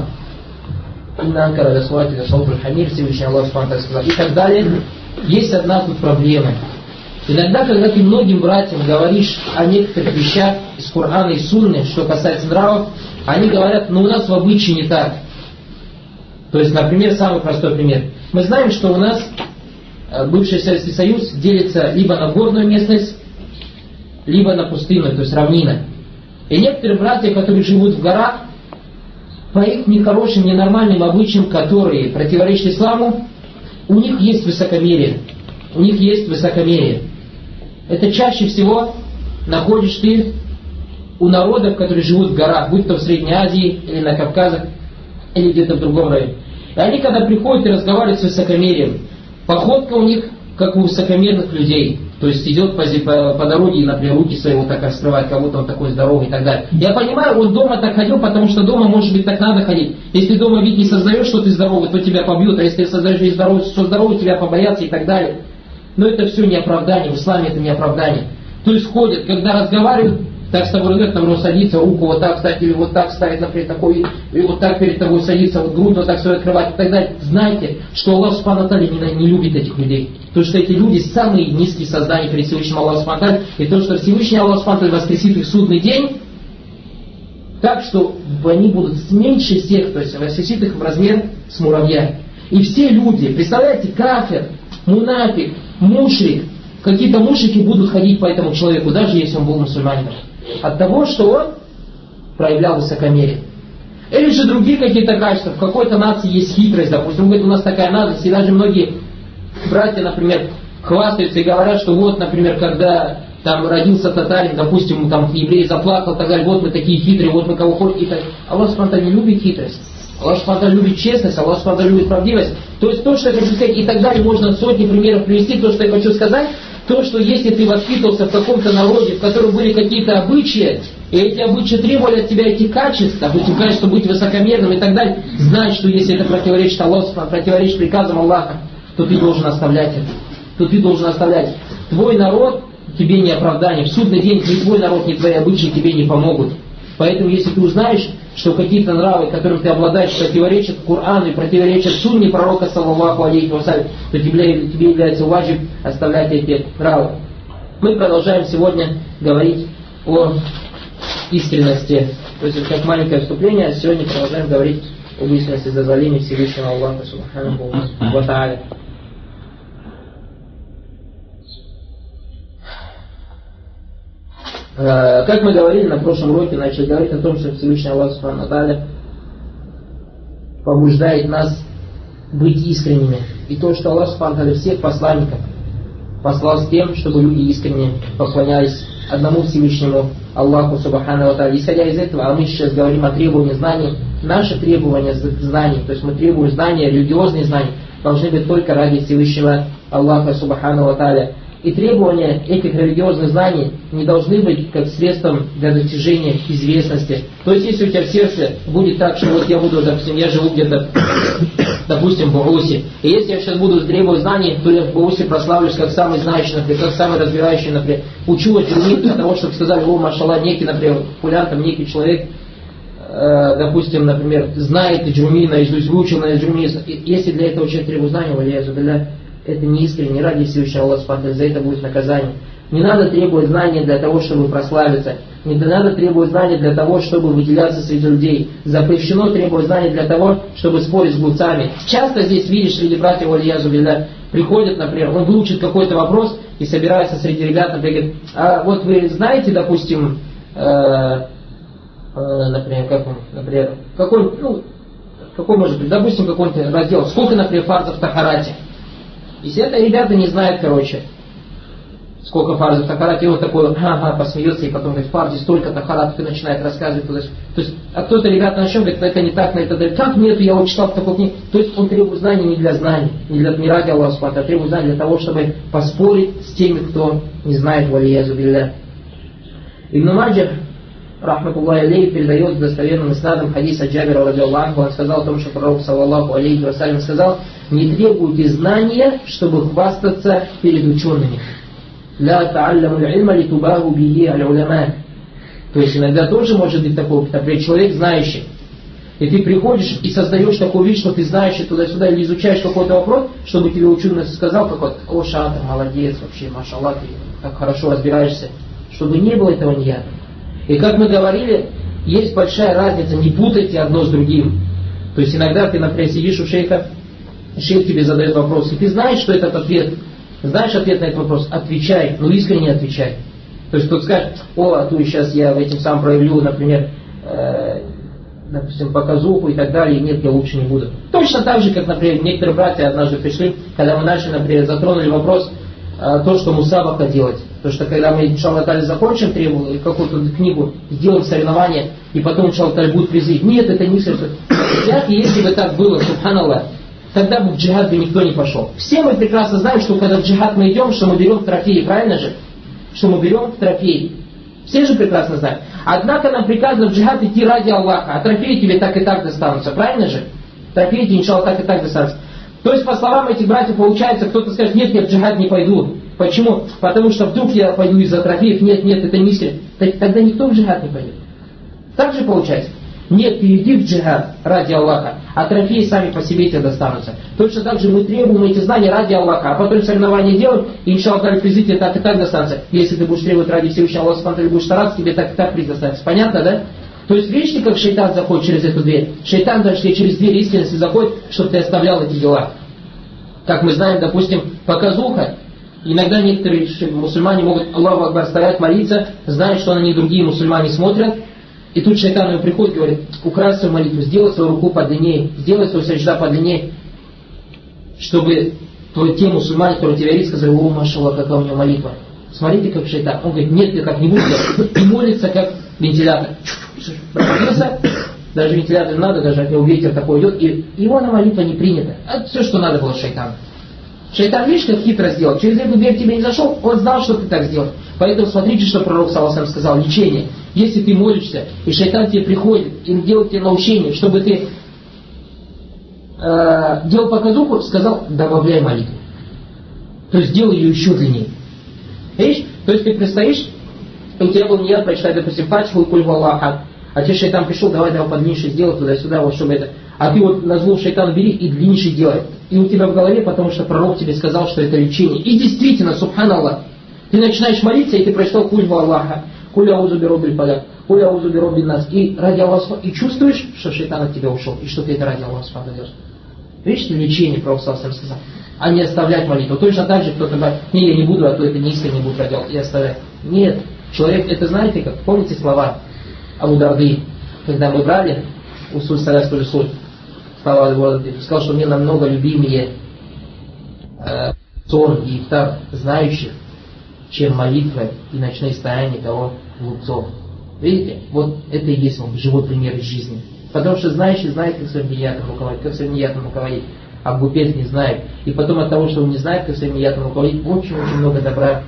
Всевышний Аллах субхану ва тааля сказал. И так далее. Есть одна тут проблема. Иногда, когда ты многим братьям говоришь о некоторых вещах из Корана и Сунны, что касается нравов, они говорят: ну у нас в обычае не так. То есть, например, самый простой пример. Мы знаем, что у нас бывший Советский Союз делится либо на горную местность, либо на пустынной, то есть равнина. И некоторые братья, которые живут в горах, по их нехорошим, ненормальным обычаям, которые противоречат исламу, у них есть высокомерие. У них есть высокомерие. Это чаще всего находишь ты у народов, которые живут в горах, будь то в Средней Азии, или на Кавказе, или где-то в другом районе. И они, когда приходят и разговаривают с высокомерием, походка у них, как у высокомерных людей. То есть идет по, по, по дороге и, например, руки свои вот так раскрывает, как будто он такой здоровый и так далее. Я понимаю, он дома так ходил, потому что дома, может быть, так надо ходить. Если дома вид не создаешь, что ты здоровый, то тебя побьют, а если ты создаешь вид здоровый, что здоровый, тебя побоятся и так далее. Но это все не оправдание, в исламе это не оправдание. То есть ходят, когда разговаривают, так с тобой говорят, там садится, руку вот так ставить, или вот так ставить, например, такой, и вот так перед тобой садится, вот грудь вот так свою открывать и так далее. Знайте, что Аллах Субхану ва Тааля не, не любит этих людей. Потому что эти люди самые низкие создания перед Всевышним Аллахом Субхану ва Тааля. И то, что Всевышний Аллах Субхану ва Тааля воскресит их в судный день, так что они будут меньше всех, то есть воскресит их в размер с муравья. И все люди, представляете, кафир, мунафик, мушрик, какие-то мушрики будут ходить по этому человеку, даже если он был мусульманином. От того, что он проявлял высокомерие. Или же другие какие-то качества. В какой-то нации есть хитрость, допустим, говорит, у нас такая надость, и даже многие братья, например, хвастаются и говорят, что вот, например, когда там родился татарин, допустим, там еврей заплакал, так далее, вот мы такие хитрые, вот мы кого хоть и так. Аллах Субхану ва Тааля не любит хитрость. Аллах Субхану ва Тааля любит честность, Аллах Субхану ва Тааля любит правдивость. То есть то, что я хочу сказать, и так далее, можно сотни примеров привести, то, что я хочу сказать. То, что если ты воспитывался в каком-то народе, в котором были какие-то обычаи, и эти обычаи требовали от тебя этих качеств, допустим, качество быть высокомерным и так далее, знай, что если это противоречит Аллаху, противоречит приказам Аллаха, то ты должен оставлять это. То ты должен оставлять. Твой народ тебе не оправдание. В судный день ни твой народ, ни твои обычаи тебе не помогут. Поэтому, если ты узнаешь, что какие-то нравы, которым ты обладаешь, противоречат Корану и противоречат сунне пророка, саллаллаху алейхи ва саллям, то тебе, тебе является важиб оставлять эти нравы. Мы продолжаем сегодня говорить о искренности. То есть, как маленькое вступление, сегодня продолжаем говорить об искренности дозволения Всевышнего Аллаха Субханаху ва Тааля. Как мы говорили на прошлом уроке, начали говорить о том, что Всевышний Аллах Субхану ва Тааля побуждает нас быть искренними. И то, что Аллах Субхану ва Тааля всех посланников послал с тем, чтобы люди искренне поклонялись одному Всевышнему Аллаху Субхану ва Тааля. Исходя из этого, а мы сейчас говорим о требовании знаний, наши требования знаний, то есть мы требуем знания, религиозные знания, должны быть только ради Всевышнего Аллаха Субхану ва Тааля. И требования этих религиозных знаний не должны быть как средством для достижения известности. То есть, если у тебя в сердце будет так, что вот я буду, допустим, я живу где-то, допустим, в Баусе, и если я сейчас буду требовать знаний, то я в Баусе прославлюсь как самый знающий, например, как самый разбирающий, например, учу от людей для того, чтобы сказали, о, машалла, некий, например, популярный, там, некий человек, э, допустим, например, знает джуми наизусть, выучил на джуми. Если для этого человек требует знаний, валиязу билля, это не искренне, ради Всевышнего Аллаха Субхану ва Тааля, за это будет наказание. Не надо требовать знания для того, чтобы прославиться. Не надо требовать знания для того, чтобы выделяться среди людей. Запрещено требовать знаний для того, чтобы спорить с глупцами. Часто здесь видишь среди братьев, валиязу билля, приходит, например, он выучит какой-то вопрос и собирается среди ребят, например, говорит, а вот вы знаете, допустим, э, э, например, как он, например, какой, ну, какой может быть, допустим, какой-то раздел, сколько, например, фарзов в тахарате. Если это ребята не знают, короче, сколько фарзов в тахарате, и он такой, ага, посмеется, и потом говорит, фарзе столько тахаратов, и начинает рассказывать. То есть, то есть а кто-то, ребята, начнет, говорит, это не так, на это далее. Как нету, я вот читал в такой книге. То есть он требует знаний не для знаний, не для не ради Аллаха Субхану ва Тааля, а требует знаний для того, чтобы поспорить с теми, кто не знает, валиязу билля. Ибн Маджах, рахматуллахи алейхи, передает достоверным иснадом хадис от Джабира радиаллаху анху. Он сказал о том, что пророк саллаллаху алейхи ва саллям сказал: не требуйте знания, чтобы хвастаться перед учеными. Ля та'алламу аль-илма литубаху бихи аль-уляма. То есть иногда тоже может быть такой, например, человек знающий. И ты приходишь и создаешь такую вещь, что ты знаешь туда-сюда, или изучаешь какой-то вопрос, чтобы тебе ученый сказал какой-то: о, шатр, молодец, вообще, машаллах, ты так хорошо разбираешься. Чтобы не было этого нияда. И как мы говорили, есть большая разница, не путайте одно с другим. То есть иногда ты, например, сидишь у шейха, шейх тебе задает вопрос, и ты знаешь, что этот ответ, знаешь ответ на этот вопрос, отвечай, но искренне отвечай. То есть кто-то скажет, о, а то сейчас я в этим сам проявлю, например, э, допустим, показуху и так далее, нет, я лучше не буду. Точно так же, как, например, некоторые братья однажды пришли, когда мы начали, например, затронули вопрос, э, то, что мусабака делать. Потому что когда мы, иншаллах та'аля, закончим требование, какую-то книгу, сделаем соревнования, и потом, иншаллах та'аля, будут призы. Нет, это не все. Если бы так было, субханаллах, тогда бы в джихад бы никто не пошел. Все мы прекрасно знаем, что когда в джихад мы идем, что мы берем трофеи, правильно же? Что мы берем трофеи. Все же прекрасно знают. Однако нам приказано в джихад идти ради Аллаха, а трофеи тебе так и так достанутся, правильно же? Трофеи тебе, иншаллах, так и так достанутся. То есть, по словам этих братьев, получается, кто-то скажет, нет, я в джихад не пойду. Почему? Потому что вдруг я пойду из-за трофеев, нет, нет, это миссия. Тогда никто в джихад не пойдет. Так же получается. Нет, ты иди в джихад ради Аллаха, а трофеи сами по себе тебе достанутся. Точно так же мы требуем эти знания ради Аллаха, а потом соревнования делаем, и иншаллах та'аля призы тебе так и так достанутся. Если ты будешь требовать ради Всевышнего Аллаха субхану ва тааля, будешь стараться, тебе так и так приз достанется. Понятно, да? То есть видите, как шайтан заходит через эту дверь? Шайтан даже тебе через дверь истинности заходит, чтобы ты оставлял эти дела. Как мы знаем, допустим, показуха. Иногда некоторые мусульмане могут Аллаху Акбар стоять, молиться, зная, что на них другие мусульмане смотрят. И тут шайтан ему приходит и говорит, укрась свою молитву, сделай свою руку подлиннее, сделай свою саджда подлиннее, чтобы те мусульмане, которые тебя видят, сказали, о, машаллах, какая у него молитва. Смотрите, как шайтан. Он говорит, нет, ты так не будешь делать. И молится, как вентилятор. Пробился, даже вентилятор не надо, даже от него ветер такой идет, и его на молитва не принята. Это все, что надо было шайтану. Шайтан, видишь, как хитро сделал. Через эту дверь тебе не зашел, он знал, что ты так сделал. Поэтому смотрите, что пророк саллаллаху алейхи ва саллям сказал. Лечение. Если ты молишься, и шайтан тебе приходит и делает тебе научение, чтобы ты э, делал показуху, сказал, добавляй молитву. То есть делай ее еще длиннее. Видишь? То есть ты предстоишь, у тебя был ният прочитать, допустим, фатиху и куль гу Аллаху ахад. А тебе шайтан пришел, давай, давай подлиннейший сделай туда-сюда, вот чтобы это. А ты вот на зло шайтана бери и длиннейший делай. И у тебя в голове, потому что пророк тебе сказал, что это лечение. И действительно, субханаллах, ты начинаешь молиться, и ты прочитал куль гу Аллаха, куль аузу бироббиль фалак, куль аузу бироббин нас. И ради Аллаха, и чувствуешь, что шайтан от тебя ушел, и что ты это ради Аллаха делаешь. Видишь, лечение, пророк саллаллаху алейхи ва саллям сказал. А не оставлять молитву. Точно так же кто-то говорит, не, я не буду, а то это не искренне будет радио, и оставлять. Нет, человек, это знаете, как, помните слова Абу Дарды, когда мы брали усуль саляску лисуль, слова Абу сказал, что мне намного любимее э, сон и ифтар знающих, чем молитва и ночные стояния того глупцов. Видите, вот это и есть он, живой пример из жизни. Потому что знающий знает, как своим ниятом руководить, как своим ниятом руководить. А глупец не знает. И потом от того, что он не знает, как своим ниятом руководить, очень-очень много добра.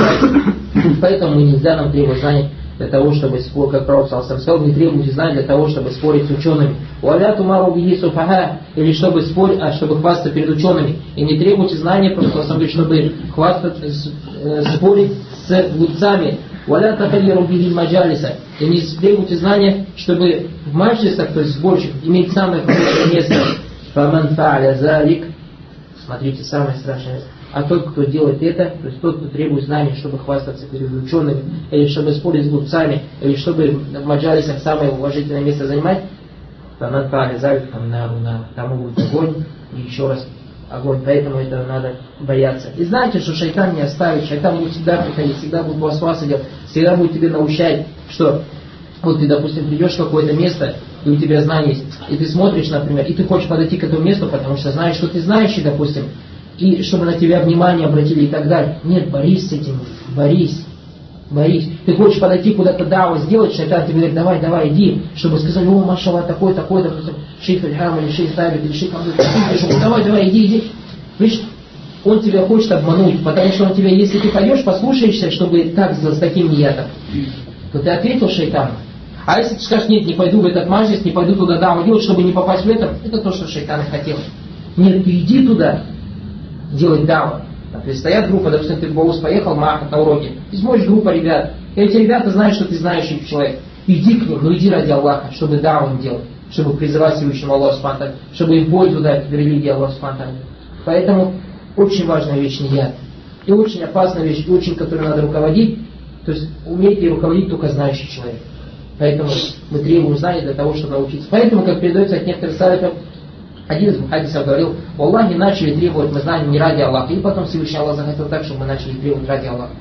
Поэтому нельзя нам требовать знаний для того, чтобы спорить, как пророк саллаллаху алейхи ва саллям, не требуйте знаний для того, чтобы спорить с учеными. Уаля тумару бихи суфаха, или чтобы спорить, а чтобы хвастаться перед учеными. И не требуйте знания, просто чтобы хвастаться, спорить с глупцами. Уаля тахайяру бихи маджалиса. И не требуйте знания, чтобы в маджлисах, то есть сборщик, иметь самое хорошее место. Фаман фа'аля залик. Смотрите, самое страшное. А тот, кто делает это, то есть тот, кто требует знаний, чтобы хвастаться перед учеными, или чтобы спорить с глупцами, или чтобы в маджалисах самое уважительное место занимать, фаман фа'аля залик, тому будет огонь, и еще раз огонь. Поэтому это надо бояться. И знаете, что шайтан не оставит, шайтан будет всегда приходить, всегда будет васвасы делать, всегда будет тебе научать, что вот ты, допустим, придешь в какое-то место, и у тебя знания есть, и ты смотришь, например, и ты хочешь подойти к этому месту, потому что знаешь, что ты знающий, допустим, и чтобы на тебя внимание обратили и так далее. Нет, борись с этим, борись, борись. Ты хочешь подойти куда-то, дау сделать, шайтан тебе говорит, давай, давай, иди, чтобы сказать, о, машаллах, такой, такой, допустим, шейх Ильхам или шейх Табит, или шейх Абдул, давай, давай, иди, иди. Видишь, он тебя хочет обмануть, потому что он тебя, если ты пойдешь, послушаешься, чтобы так сделать, с таким ниятом, то ты ответил шайтану. А если ты скажешь, нет, не пойду в этот маджлис, не пойду туда даву делать, чтобы не попасть в это, это то, что шайтан хотел. Нет, ты иди туда, делать даву. Например, стоят группа, допустим, ты в Баус поехал, махать на уроке, и смотришь группа ребят, и эти ребята знают, что ты знающий человек. Иди к ним, но иди ради Аллаха, чтобы даву им делать, чтобы призывать Всевышнему Аллаху субхану ва тааля, чтобы им пользу дать в религии Аллаха субхану ва тааля. Поэтому очень важная вещь ният. И очень опасная вещь, и очень, которой надо руководить, то есть уметь ей руководить только знающий человек. Поэтому мы требуем знаний для того, чтобы научиться. Поэтому, как передается от некоторых салифов, один из мухаддисов говорил, в Аллахе начали требовать мы знаний не ради Аллаха, и потом Всевышний Аллах захотел так, чтобы мы начали требовать ради Аллаха.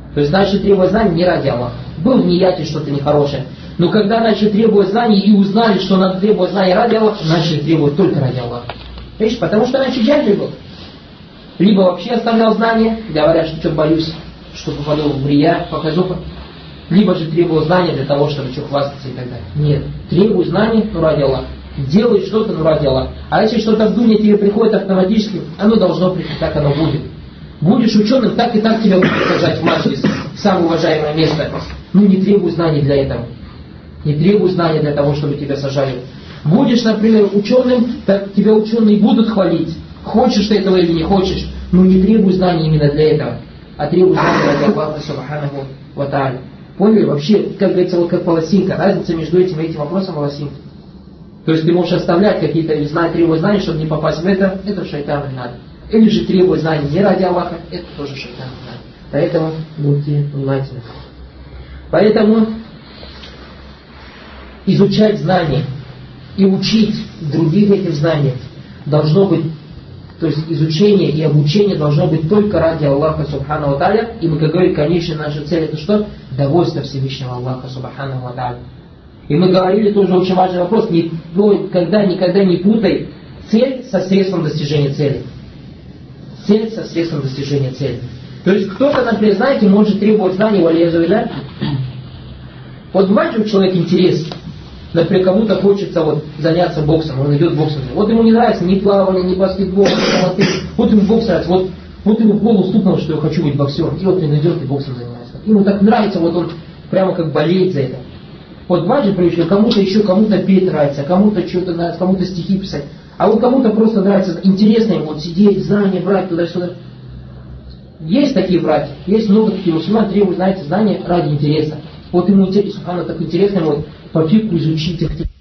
То есть начали требовать знаний не ради Аллаха. Был в нияте что-то нехорошее. Но когда начали требовать знаний и узнали, что надо требовать знаний ради Аллаха, начали требовать только ради Аллаха. Видишь, потому что раньше джахиль был. Либо вообще оставлял знания, говоря, что что боюсь, что попаду в рия, покажу. Либо же требовал знания для того, чтобы что хвастаться и так далее. Нет, требуй знаний, ну ради Аллаха. Делай что-то, ну ради Аллаха. А если что-то в дуне тебе приходит автоматически, оно должно прийти, так оно будет. Будешь ученым, так и так тебя будут сажать в маджлис, в самое уважаемое место. Ну не требуй знаний для этого. Не требуй знаний для того, чтобы тебя сажали. Будешь, например, ученым, так тебя ученые будут хвалить. Хочешь ты этого или не хочешь, но не требуй знаний именно для этого, а требуй знаний ради Аллаха Субханаху ва Тааля. Поняли? Вообще, как говорится, вот как полосинка. Разница между этим и этим вопросом волосинки. То есть ты можешь оставлять какие-то знания, требовать знаний, чтобы не попасть в это, это шайтану не надо. Или же требовать знаний не ради Аллаха, это тоже шайтану не надо. Поэтому будьте внимательны. Поэтому изучать знания и учить других этим знаниям должно быть, то есть изучение и обучение должно быть только ради Аллаха Субхану ва Тааля. И мы, как говорим, конечная наша цель это что? Довольство Всевышнего Аллаха Субхану ва Тааля. И мы говорили тоже очень важный вопрос, никогда, никогда не путай цель со средством достижения цели. Цель со средством достижения цели. То есть кто-то, например, знаете, может требовать знаний, валиязу-билля. Вот бывает же у человека интерес. Например, кому-то хочется вот заняться боксом, он идет боксом. Вот ему не нравится ни плавание, ни баскетбол, ни самоты. Вот ему бокс нравится, вот, вот ему в голову стукнуло, что я хочу быть боксером. И вот он идет и боксом занимается. Ему так нравится, вот он прямо как болеет за это. Вот бывает же привычка, кому-то еще, кому-то петь нравится, кому-то что-то нравится, кому-то стихи писать. А вот кому-то просто нравится, интересно ему вот сидеть, знания брать туда-сюда. Есть такие братья, есть много таких мусульман, требуют, знаете, знания ради интереса. Вот ему интересно, так интересно, вот по фикху изучить их.